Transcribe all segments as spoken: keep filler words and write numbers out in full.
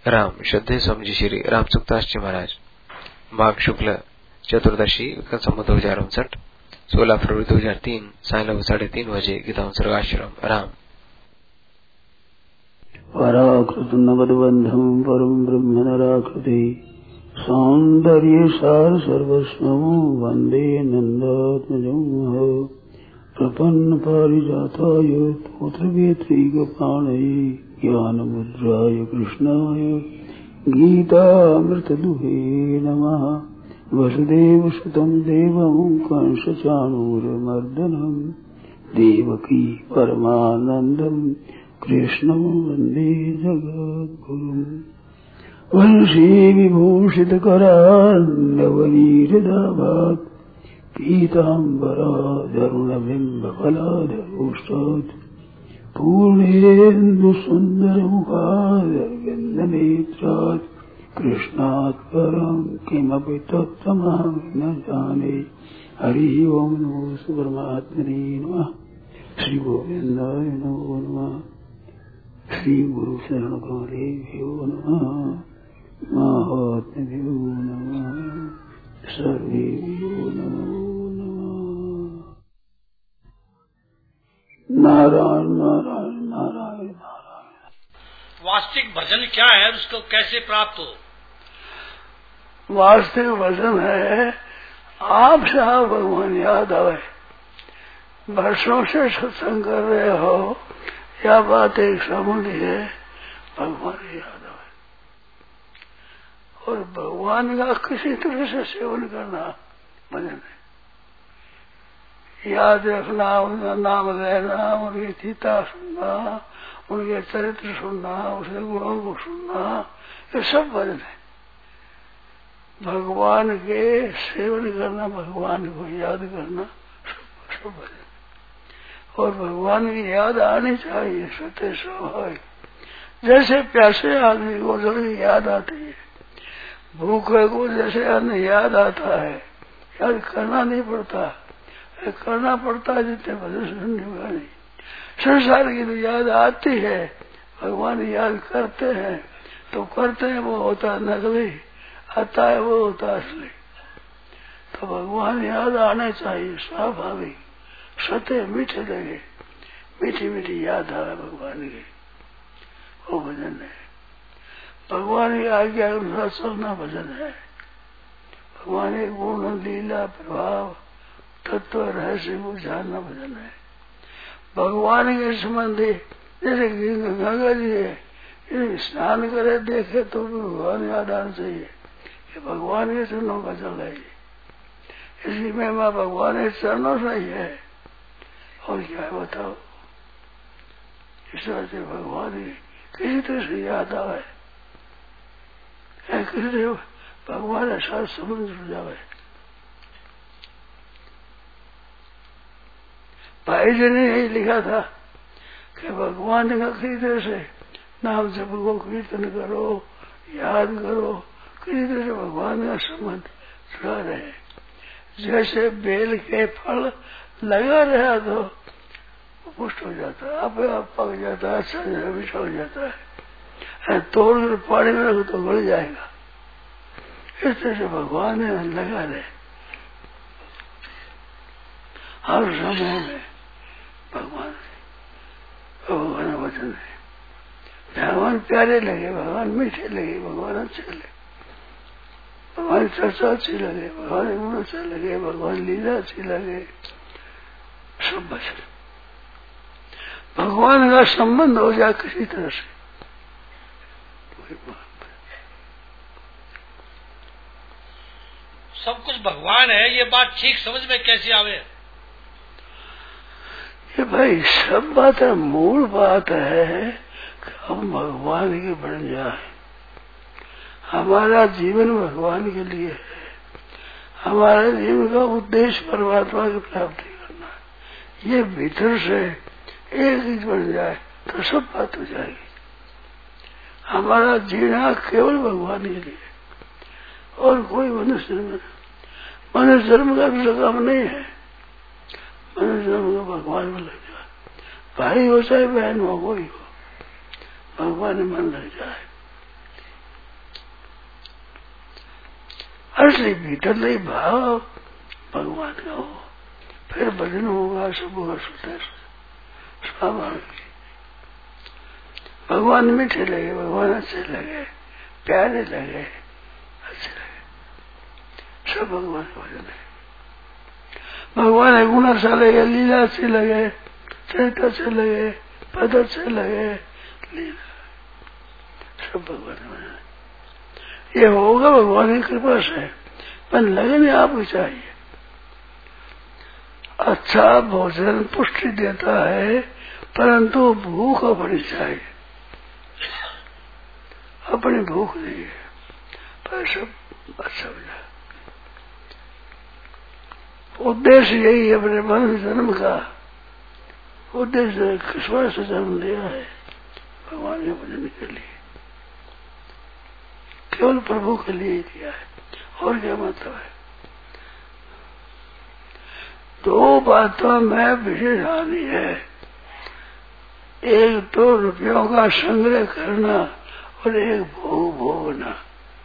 राम श्रद्धे स्वामी श्री राम सुखदास जी महाराज। माघ शुक्ल चतुर्दशी संवत दो हजार उनसठ सोलह फरवरी दो हजार तीन साय लगभग साढ़े तीन बजे गीता सर्गाश्रम राम। पराकृत नवदबंधम परम ब्रह्म नराकृति सौंदर्य सार सर्वस्वं वंदे नंदात्मजं प्रपन्न पारिजाताय तोत्रवेत्रैकपाणये ज्ञानमुद्राय कृष्णाय गीतामृतदुहे नमः। वसुदेवसुतं देवं कंसचाणूरमर्दनं देवकी परमानन्दं कृष्णं वन्दे जगद्गुरुम्। वंशी विभूषितकरान्नवनीरदाभात् पीताम्बराधरुणबिम्बफलाधरोष्टात् पूर्णेन्दुसुन्दरमुखादरविन्दनेत्रात् कृष्णात् परं किमपि तत्त्वमहं न जाने। हरिः ओं नमो परमात्मने नमः। श्री गोविन्दाय नमो नमः। श्री गुरु शरण गौरेभ्यो नमः। महात्म्यो नमः। सर्वेभ्यो नमो नमः। नारायण नारायण नारायण नारायण। वास्तविक भजन क्या है, उसको कैसे प्राप्त हो? वास्तविक भजन है आपसे आप भगवान याद आवे। वर्षों से सत्संग कर रहे हो, या बात एक समुद्र है, भगवान याद आवे और भगवान का किसी तरह से सेवन करना भजन है। याद रखना, उनका नाम लेना, उनकी गीता सुनना, उनके चरित्र सुनना, उसके गुणों को सुनना, ये सब भजन है। भगवान के सेवन करना, भगवान को याद करना, सब सब भजन। और भगवान की याद आनी चाहिए, सत्य स्वाभाविक। जैसे प्यासे आदमी को जल की याद आती है, भूखे को जैसे अन्न याद आता है, याद करना नहीं पड़ता, करना पड़ता है जितने भजन सुनने वाली। संसार की तो याद आती है, भगवान याद करते हैं तो करते हैं, वो होता नकली, आता है वो होता असली। तो भगवान याद आने चाहिए स्वाभाविक, सत्य मीठे लगे, मीठी मीठी याद आवे भगवान की, वो भजन है। भगवान की आज्ञा के अनुसार चलना भजन है। भगवान के गुण लीला प्रभाव तत्व रहस्य को जानना भजन है। भगवान के संबंधी जैसे गंगा जी है, स्नान करे देखे तो भी भगवान याद आना चाहिए, ये भगवान के चरणों का जल है। इसी में माँ भगवान के चरणों से ही है, और क्या है बताओ। इस तरह से भगवान किसी तरह से याद आवे, किसी तरह भगवान के साथ संबंध जुड़ जावे। भाई जी ने यही लिखा था कि भगवान का किसी तरह से नाम जपो, कीर्तन करो, याद करो, किसी तरह से भगवान का संबंध जुड़ा रहे। जैसे बेल के फल लगा रहा तो पुष्ट हो जाता है, आप आप पक जाता है, अच्छा मीठा हो जाता है। तोड़ कर पानी में रखो तो गल जाएगा। इस तरह से भगवान ने लगा रहे हर समय में। भगवान भगवान वचन है, भगवान प्यारे लगे, भगवान मीठे लगे, भगवान अच्छे लगे, भगवान चर्चा अच्छी लगे, भगवान गुण अच्छे लगे, भगवान लीला अच्छी लगे, सब वचन। भगवान का संबंध हो जाए किसी तरह से, सब कुछ भगवान है, ये बात ठीक समझ में कैसे आवे? ये भाई सब बात है, मूल बात है कि हम भगवान के बन जाए। हमारा जीवन भगवान के लिए है, हमारा जीवन का उद्देश्य परमात्मा की प्राप्ति करना है। ये भीतर से एक ही बन जाए तो सब बात हो जाएगी। हमारा जीना केवल भगवान के लिए, और कोई मनुष्य जन्म मनुष्य जन्म का भी लगाव नहीं है। मनुष्य जन्म का भगवान में लग जाए, भाई हो चाहे बहन हो, कोई हो, भगवान में मन लग जाए, असली भीतर नहीं भाव भगवान का हो, फिर भजन होगा, सब होगा सुधर स्वाभाविक। भगवान मीठे लगे, भगवान अच्छे लगे, प्यारे लगे, अच्छे लगे, सब भगवान का भजन है। भगवान गुण अच्छा लगे, लीला अच्छी लगे, चरित्र अच्छे लगे, पद अच्छे लगे, लीला सब भगवान का भजन है। ये होगा भगवान की कृपा से, पर लगन आपको चाहिए। अच्छा भोजन पुष्टि देता है, परंतु भूख अपनी चाहिए, अपनी भूख नहीं है, पर सब अच्छा हो जाए। उद्देश्य यही है अपने मन जन्म का उद्देश्य, ईश्वर से जन्म लिया है भगवान के भजन के लिए, केवल प्रभु के लिए ही दिया है, और क्या मतलब है। दो बातों में विशेष हानि है, एक तो रुपयों का संग्रह करना और एक भोग भोगना।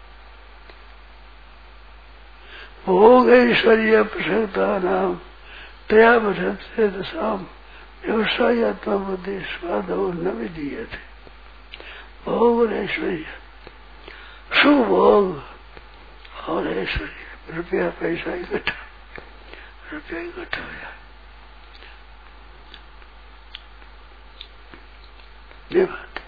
भोग ऐश्वर्य प्रसन्नता नाम तया बधते दशाम व्यवसाय आत्मा बुद्धि स्वाद न विधीये थे। भोग और ऐश्वर्य, शुभ भोग और ऐश्वर्य, रुपया पैसा इकट्ठा, रुपया इकट्ठा हो जाए, ये बात।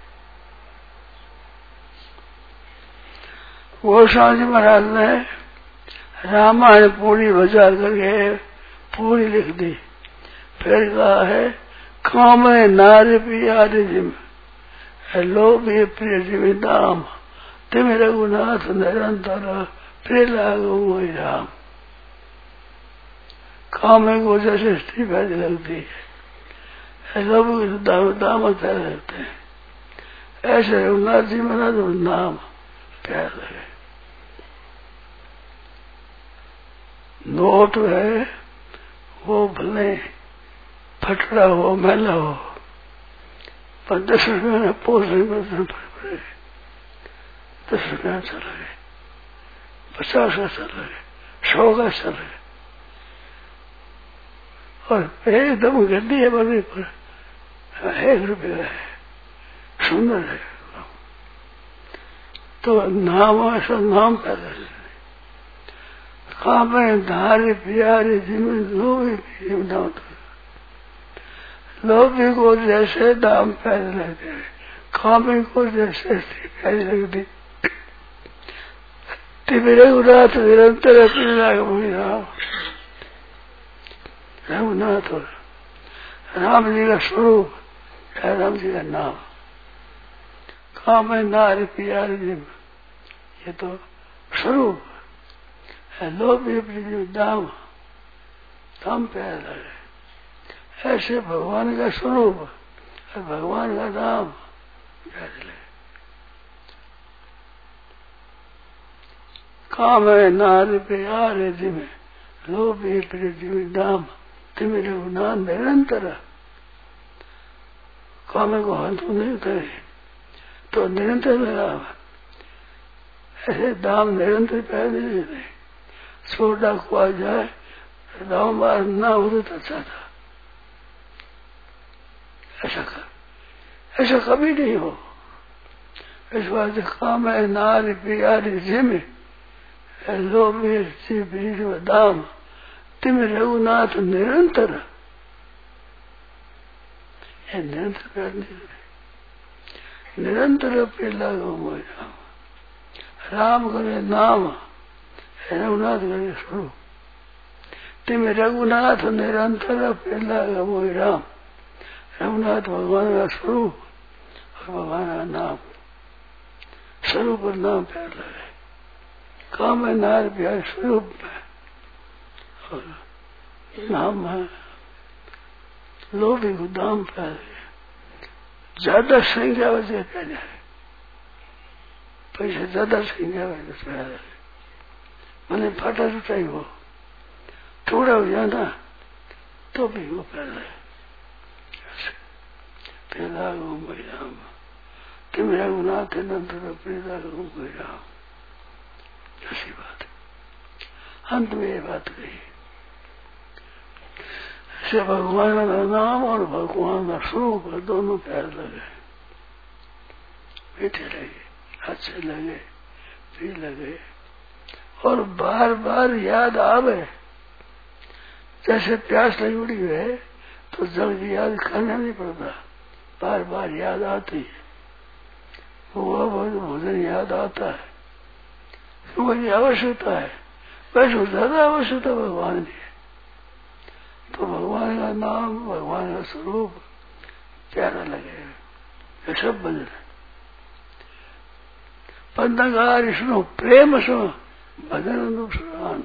गोस्वामी जी महाराज ने रामायण पूरी बजा करके पूरी लिख दी, फिर कहा है काम नारी प्यारे जिम लोभ प्रिय जिमी दाम तिम रघुनाथ निरंतर प्रिय लागो वही राम। काम को जैसे स्त्री पैदा लगती है, लोभ के दाम दाम पैदा लगते हैं, ऐसे रघुनाथ जी मना तो नाम पैदा लगे। नोट है वो भले फटड़ा हो मैला हो, पर दस रुपये में पोस नहीं पड़े, दस रुपये अच्छा लगे, पचास का अच्छा लगे, सौ का अच्छा लगे, और एकदम गड्डी है बनी पर एक रुपये का है, सुंदर है, तो नाम ऐसा नाम पैदा है। कामे धारे प्यारे जिम्मे लोभी भी लोभी को जैसे दाम पैदा लगते हैं, कामे को जैसे पैदा लगती, रघुनाथ निरंतर अपने राम रघुनाथ और राम जी का स्वरूप है, राम जी का नाम। कामे नारे प्यारे जिम, ये तो स्वरूप लोभ दाम दाम पैदा है, ऐसे भगवान का स्वरूप और भगवान का नाम पैदा है। काम है नार प्यारे जिमे लोभ पृथ्वी दाम तिम रघुनाथ निरंतर। काम को हंत नहीं करे तो निरंतर लगा, ऐसे दाम निरंतर पैदा नहीं देते। छोटा को आ जाए दाम बार ना हो तो अच्छा था, ऐसा कर ऐसा कभी नहीं हो। इस बात काम है नारी प्यारी जिमे लोभ दाम तिम रघुनाथ निरंतर, निरंतर पैदा नहीं देते, निरंतर पे लागो राम, राम करे नाम रघुनाथ करे स्वरूप, तिम रघुनाथ निरंतर पहला मोहि राम। रघुनाथ भगवान का स्वरूप और भगवान का नाम, स्वरूप और नाम पहला है। काम है नार प्यार स्वरूप में और नाम है लोभी को दाम पहले ज्यादा संख्या वजह कह जाए, पैसे ज्यादा संख्या वजह पहले मैंने फाटा टूटा ही हो, थोड़ा हो जाना तो भी वो पहले पहला गो मई राम तिम रघुनाथ नंतर प्रेदा गो मई राम, ऐसी बात है। अंत में ये बात कही से भगवान का नाम और भगवान का स्वरूप दोनों प्यार लगे, मीठे लगे, अच्छे लगे, प्रिय लगे और बार बार याद आवे। जैसे प्यास लगी उड़ी है तो जल की याद करना नहीं पड़ता, बार बार याद आती है, वो भोजन याद आता है, सुबह की आवश्यकता है, वैसे ज्यादा आवश्यकता भगवान की है। तो भगवान का नाम, भगवान का स्वरूप प्यारा लगे, ये सब भजन है। पंथकार सुनो प्रेम सो भजन अनुष्ठान,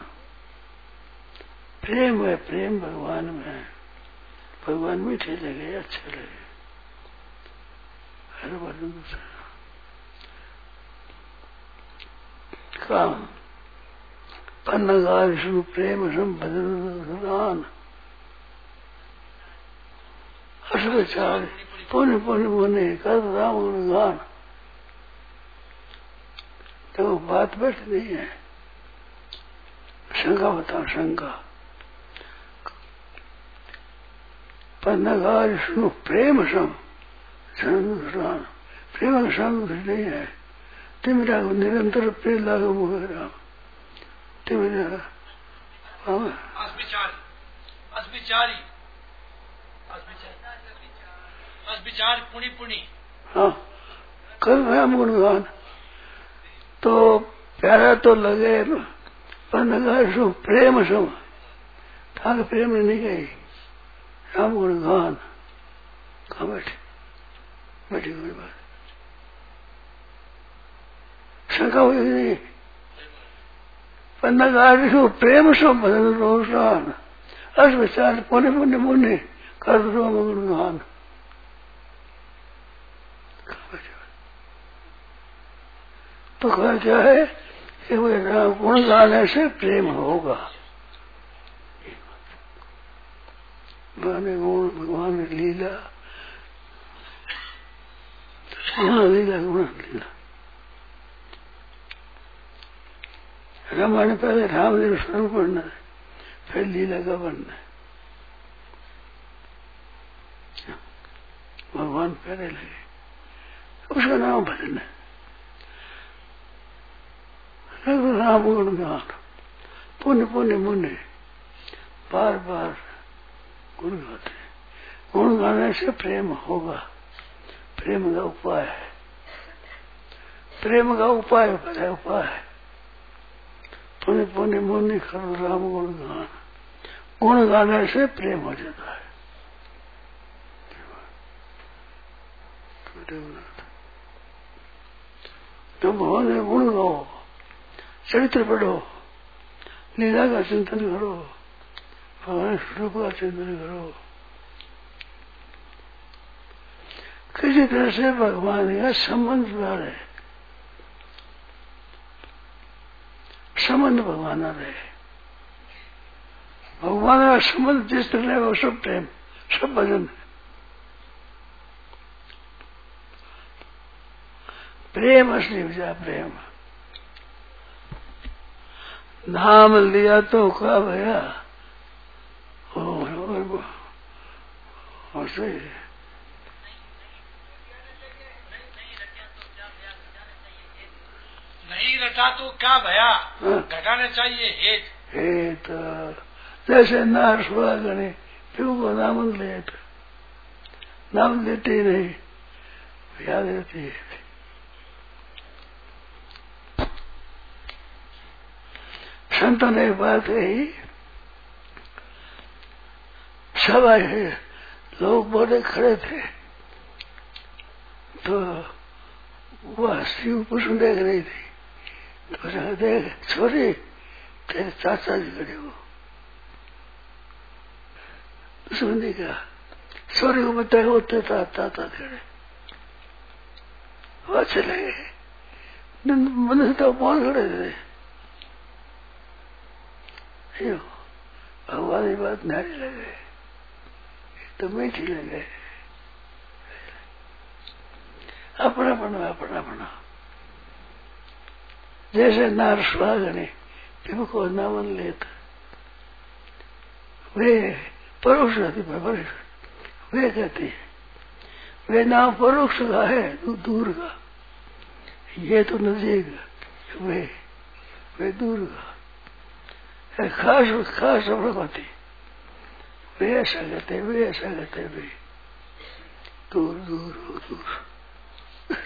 प्रेम है, प्रेम भगवान में है, भगवान मीठे लगे, अच्छे लगे, हर भजन काम पन्नकार सुनो प्रेम सम भजन अनुष्ठान विचार पुण्य पुण्य पुण्य कर राम गुणगान। तो बात बैठ नहीं है, शंका बताओ, शंका पन्नकार सुनो प्रेम सम प्रेम का संग नहीं है। तिमरा निरंतर प्रेम लागू मुख राम तिमरा विचार पुणी पुणी हाँ कर राम गुणगान। तो प्यारा तो लगे पन्नकार सो प्रेम सम थाक प्रेम नहीं गई राम गुणगान। कहा बैठे बैठी कोई बात शंका हुई नहीं। पन्नकार सो प्रेम सो भजन रोषान अस विचार पुण्य पुण्य मुनि कर राम गुणगान। तो कहा क्या है कि वो गुण गाने से प्रेम होगा। भगवान गुण भगवान लीला गुण लीला गुण लीला रामायण पहले रामदेव स्वरूप पढ़ना है, फिर लीला का बनना है। भगवान पहले लगे, उसका नाम भजन है राम गुणगान। पुण्य पुण्य मुन्ने बार बार गुण गाते, गुण गाने से प्रेम होगा, प्रेम का उपाय है, प्रेम का उपाय है उपाय है। पुण्य पुण्य मुन्ने करो राम गुणगान, गुण गाने से प्रेम हो जाता है। तो भगवान ने गुण गाओ, चरित्र पढ़ो, लीला का चिंतन करो, भगवान स्वरूप का चिंतन करो। किसी तरह से भगवान का संबंध रहे, संबंध भगवान रहे। भगवान का संबंध जिस तरह है वो सब प्रेम, सब भजन है। प्रेम असली विचार प्रेम। नाम लिया तो क्या भैया और सही नहीं रटा तो क्या भया घटाना चाहिए हेत हेत। जैसे नार सुहा गणे फिर को नाम ले नाम लेते ही नहीं, याद रहती है। संतों ने एक बात कही, सब आए लोग बोले खड़े थे तो वह शिव पुष्प देख रही थी। तो देख छोरी तेरे चाचा जी खड़े हो। उसने देखा छोरी को बताया होते था चाचा खड़े, वो अच्छे लगे। मन तो बहुत खड़े थे। भगवान की बात न्यारी लगे तो मीठी लगे। अपना बनो अपना बनो। जैसे नार सुहागने फिर को नाम लेता वे परोक्ष रहती परोक्ष वे कहते हैं वे नाम परोक्ष का है दूर का, ये तो नजदीक वे वे दूर का खास खास प्रभाती वे ऐसा कहते वे ऐसा कहते वे दूर दूर दूर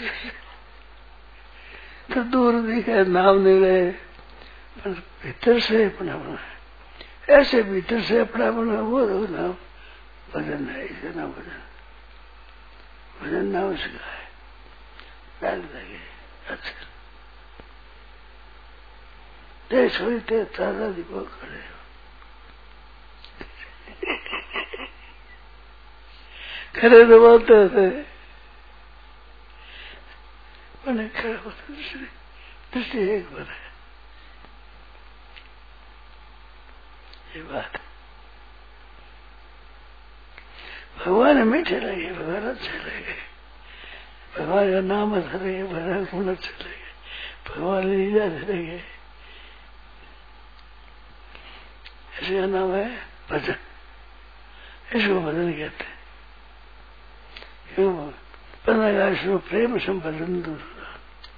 तो दूर दिखे नाम नहीं रहे पर भीतर से अपना बना है, ऐसे भीतर से अपना बना वो नाम भजन है। इसे नाम भजन भजन नाम उसका है डाल लगे अच्छा ते छोड़ी ते तारा दीपो करे करे तो बोलते होते मैंने खड़ा होता दृष्टि दृष्टि एक बार है ये बात भगवान मीठे लगे भगवान अच्छे लगे भगवान का नाम अच्छा लगे भगवान गुण अच्छे लगे भगवान लीला अच्छे लगे ऐसे नाम है भजन इसको भजन कहते हैं क्यों पंद्रह प्रेम संपन्न दूसरा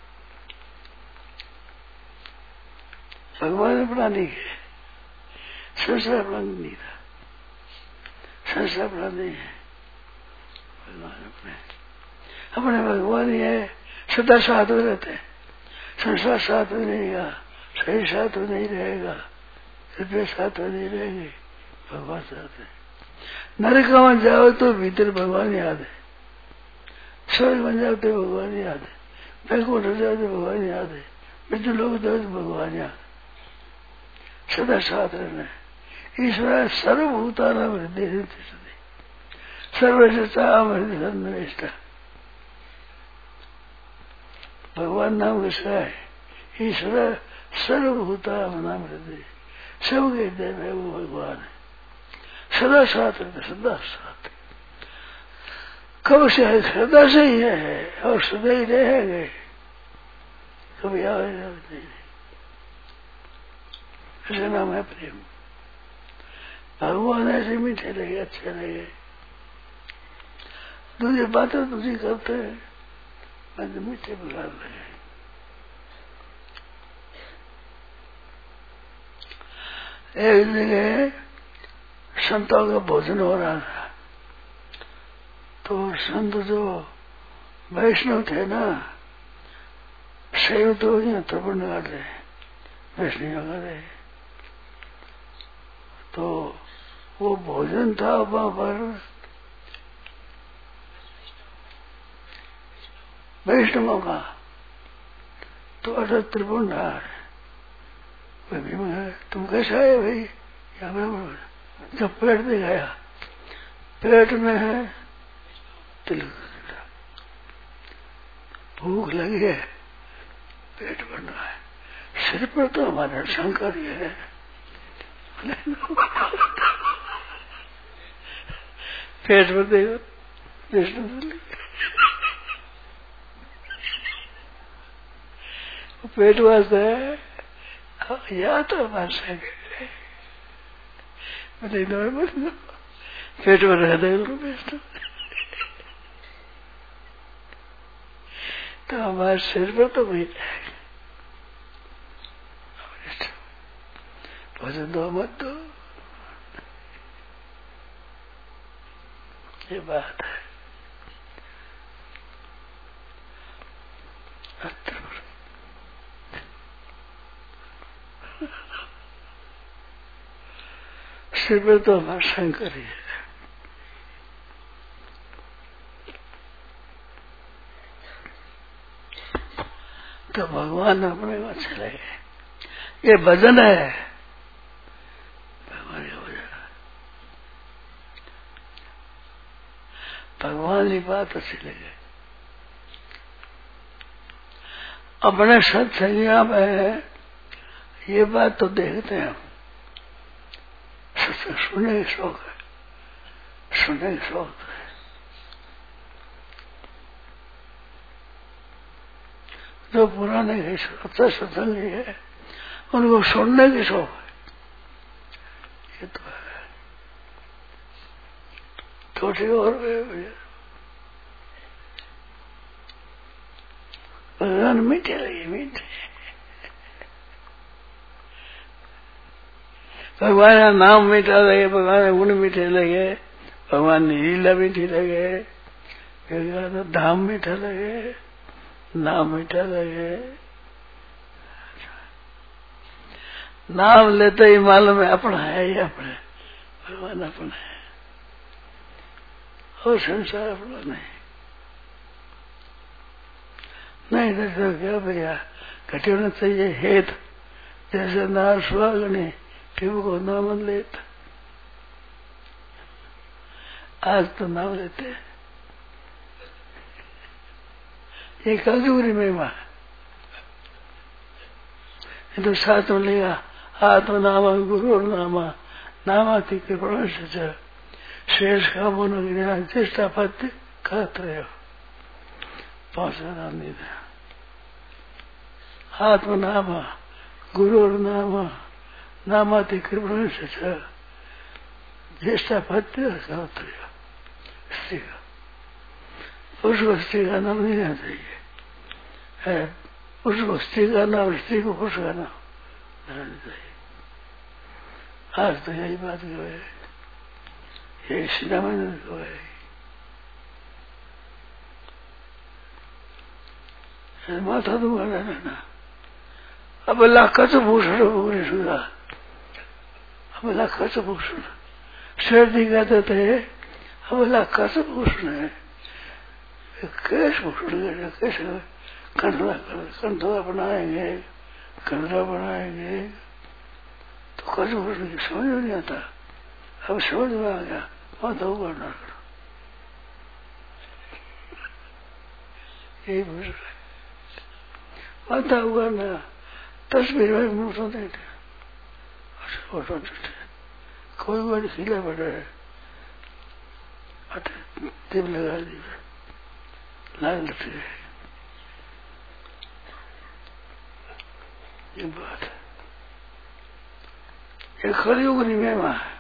भगवान ने बना दी है संसार बना नहीं था संसार बना नहीं है भगवान अपने अपने भगवान ही है सदा साथ में रहते हैं संसार साथ में नहीं रहेगा शरीर साथ में नहीं रहेगा रुपये साथ में नहीं रहेंगे भगवान साथ है नरक में जाओ तो भीतर भगवान याद है स्वर्ग बन जाओ तो भगवान याद है बैकुंठ हो जाओ तो भगवान याद है मृत्यु लोग जाओ तो भगवान याद सदा साथ रहना है ईश्वर सर्वभूताना हृदय सर्वश्रेष्ठा हृदय सन्निष्ठा भगवान नाम किसका है ईश्वर सर्वभूता नाम हृदय सबके हृदय में वो भगवान है सदा साथ रहते सदा साथ कब से है सदा से ही है और सदा ही रहेंगे कभी आए नहीं ऐसा नाम है प्रेम भगवान ऐसे मीठे लगे अच्छे लगे दूसरी बातें दूसरी करते हैं मैं तो मीठे बुला लगे एक जगह संतों का भोजन हो रहा था तो संत जो वैष्णव थे ना शैव तो यहाँ तर्पण कर रहे वैष्णव कर रहे तो वो भोजन था वहां पर वैष्णवों का तो अटल त्रिपुण रहा है तुम कैसा है भाई या मैं जब पेट दिखाया पेट में है तिलक भूख लगी है पेट भर रहा है सिर पर तो हमारा शंकर ही है पेट भर देगा विष्णु पेट वास्ते है या तो हमारे शंकर पेट में रहता है विष्णु तो हमारे सिर पर तो वही रहेगा भजन दो मत दो ये बात है सिर पर तो हमारा शंकर ही है तो भगवान अपने को अच्छे लगे ये भजन है भगवान का भजन भगवान की बात अच्छी लगे अपने सत्संगिया में ये बात तो देखते हैं सत्संग सुनने का शौक है सुनने का शौक है जो पुराने अच्छा सत्संगी है उनको सुनने की शौक है, ये तो है। थोड़ी और भैया भगवान मीठे लगे, मीठे भगवान का नाम मीठा लगे, भगवान के गुण मीठे लगे, भगवान की लीला मीठी लगे, तो धाम मीठा लगे, नाम मीठा लगे। नाम लेते ही मालूम है अपना है, ये अपने भगवान अपना है और संसार अपना नहीं। नहीं तो क्या भैया घटे होना चाहिए हेत, जैसे नार सुहागने फिर को नाम लेता। आज तो नाम लेते हैं, ये कजूरी महिमा है। ये तो साथ में लेगा आत्म नामा गुरु नामा नामाति कृपण से शेष का बोन ज्ञान चेष्टा पत्य खाते हो पांच नाम नहीं था। आत्म नामा गुरु नामा नामाति कृपण से ज्येष्ठा पत्य खाते हो। स्त्री का पुरुष को स्त्री का नाम नहीं लेना चाहिए, पुरुष को स्त्री का नाम, स्त्री को पुरुष का नाम लेना चाहिए। आज तो यही बात जो है, यही श्रीराम को है। माथा दूंगा ना अब अल्लाह कच भूषण भूरे सुधा, अब अल्लाह कच भूषण शेरदी कहते थे, अब अल्लाह कच भूषण है। कैश भूषण कैसे कंठला कंठला बनाएंगे, कंठला बनाएंगे तो कच भूषण की समझ में नहीं आता। अब समझ में आ गया, माथा ऊपर ना करो, यही भूषण है। माथा उगाना तस्वीर में फोटो देते, फोटो देते, कोई बड़ी खिला बड़ा है तिल लगा दी लाल लटके, ये बात है। ये कलयुग की महिमा है।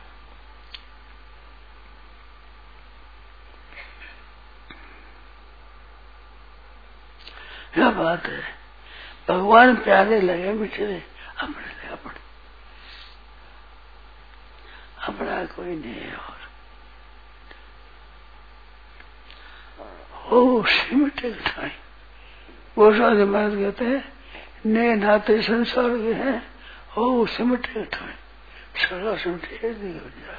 यह बात है, भगवान प्यारे लगे मीठे लगे, अपने लगे अपने, अपना कोई नहीं है। और ओ सिमटे ठाई गोस्वामी महाराज कहते हैं, ने नाते संसार के हैं, ओ सिमटे ठाई सड़ा सिमटे जाए।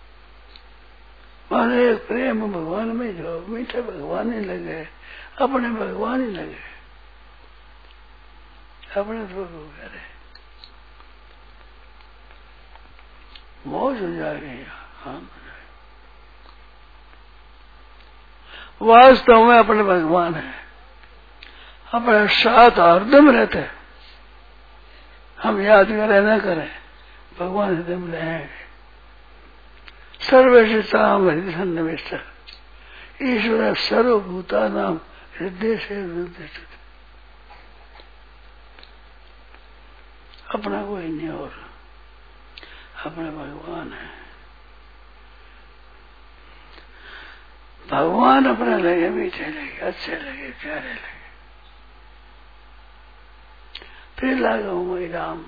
माने प्रेम भगवान में जो मीठे भगवान ही लगे, अपने भगवान ही लगे, अपने तो करे मौज हो जाएगी। हाँ वास्तव में अपने भगवान है, अपने साथ हरदम रहते हैं। हम याद करें न करें, भगवान हृदय में रहेंगे। सर्वशिताम हृदय सन्निविष्ट ईश्वर सर्वभूता नाम हृदय से हृदय। अपना कोई नहीं और अपना भगवान है। भगवान अपना लगे, मीठे लगे, अच्छे लगे, प्यारे लगे, फिर लगा मैं राम।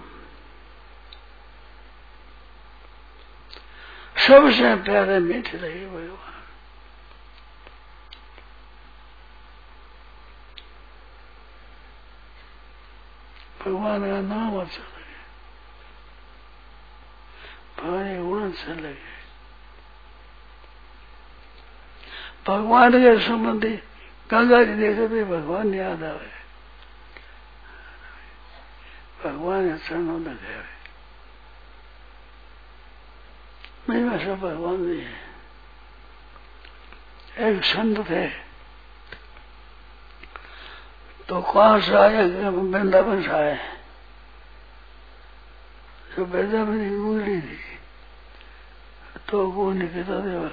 सबसे प्यारे मीठे लगे भगवान। भगवान का नाम अच्छा लगे, भगवान के गुण अच्छे लगे, भगवान के संबंधी गंगा जी देखे भी भगवान याद आवे, भगवान के चरणों में गए। महिमा सब भगवान भी है। एक संत थे तो कहाँ से आए, वृंदावन से आए, जो वृंदावन की गुजरी थी तो वो निकलता देवा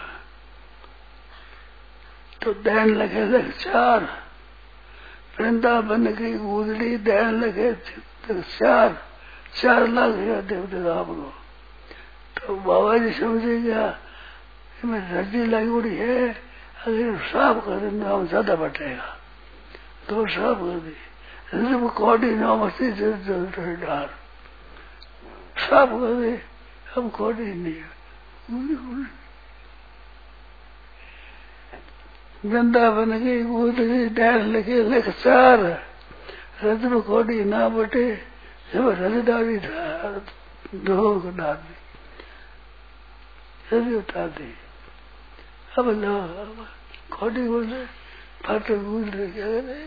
तो दैन लगे थे चार, वृंदावन की गुजरी दैन लगे चार, चार लाख रुपया देवते आपको। तो बाबा जी समझे क्या मैं रज्जी लगी उड़ी है, अगर साफ कर देना हम ज्यादा बटेगा तो साफ कर दी। जब कौड़ी नामस्ती डाल साफ कर दे, हम कौड़ी नहीं गंदा बन गई कूद गई डैर लगे लख चार रज में कौड़ी ना बटे। जब रज डाली था दो को डाल दी, रज उतार दी। अब लो कौड़ी बोले फाटे कूद रहे क्या करे।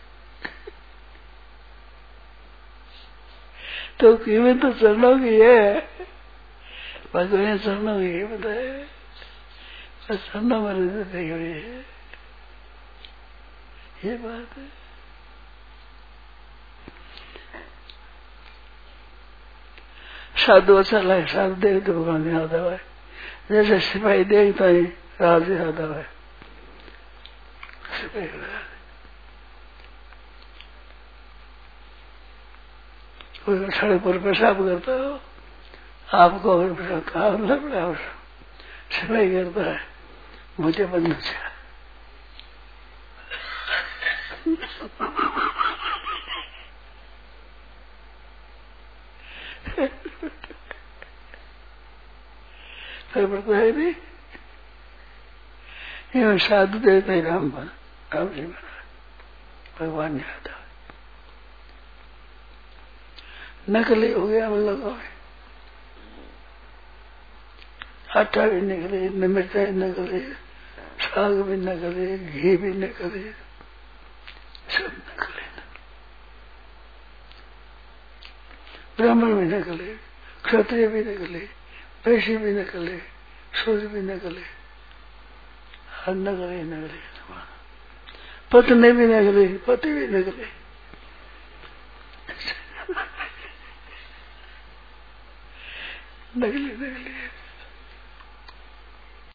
तो कीमत तो चरणों की है, भगवान चरणों की है बताए, बस चरणों में रहते हुए है, ये बात है। साधु अच्छा लगे, साधु देख तो भगवान याद आवे, जैसे सिपाही देखता ही राज याद आवे। सिपाही कोई सड़क पर पेशाब करता हो, आपको काम लग रहा है, सिपाही करता है मुझे बनना चाहिए। फिर पड़ता है नहीं, ये साधु देते ही राम बन, राम जी बना, भगवान याद आ। नकली हो गया हम लोगों में, आटा भी निकले, मिर्चाई निकले, साग भी निकले, घी भी निकले, सब निकले। ब्राह्मण भी निकले, क्षत्रिय भी निकले, वैश्य भी निकले, सूर्य भी निकले, हर नकले निकले, पत्नी भी निकले, पति भी निकले। नकली नकली